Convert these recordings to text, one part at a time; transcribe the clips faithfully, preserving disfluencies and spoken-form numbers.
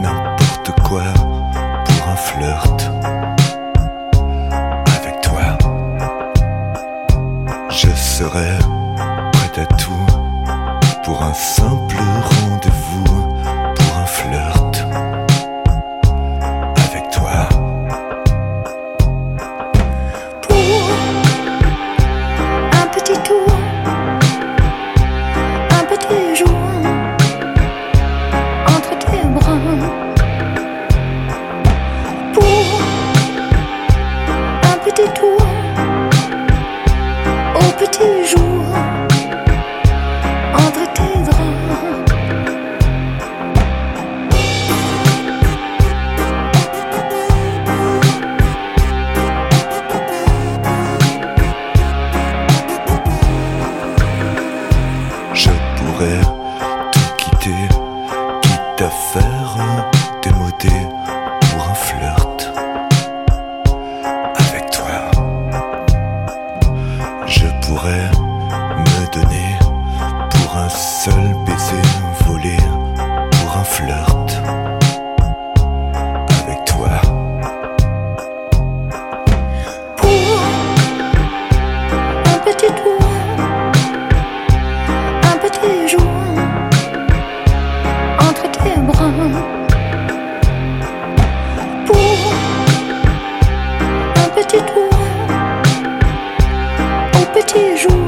n'importe quoi pour un flirt. Avec toi, je serai prêt à tout pour un simple rendez-vous, pour un flirt. Avec toi, pour un petit tour, un petit jour entre tes bras, pour un petit tour au petit jour entre tes draps. je pourrais tout quitter, quitte à faire démodé pour un flirt. Avec toi, je pourrais me donner pour un seul baiser volé, pour un flirt. Avec toi, Pour un petit tour, un petit jour entre tes bras, pour un petit tour au petit jour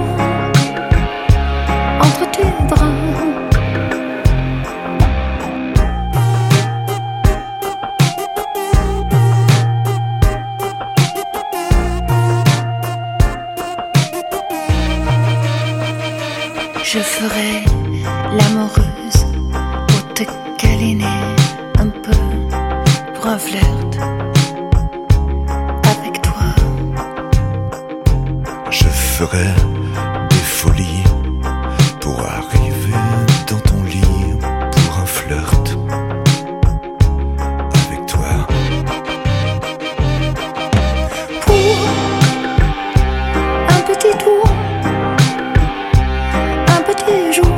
entre tes bras. Je ferai l'amoureuse pour te câliner un peu pour un flirt. Avec toi, je ferai des folies pour arriver dans ton lit, pour un flirt. Avec toi, pour un petit tour, un petit jour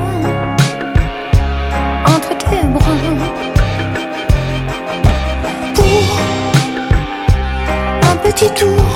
entre tes bras, pour un petit tour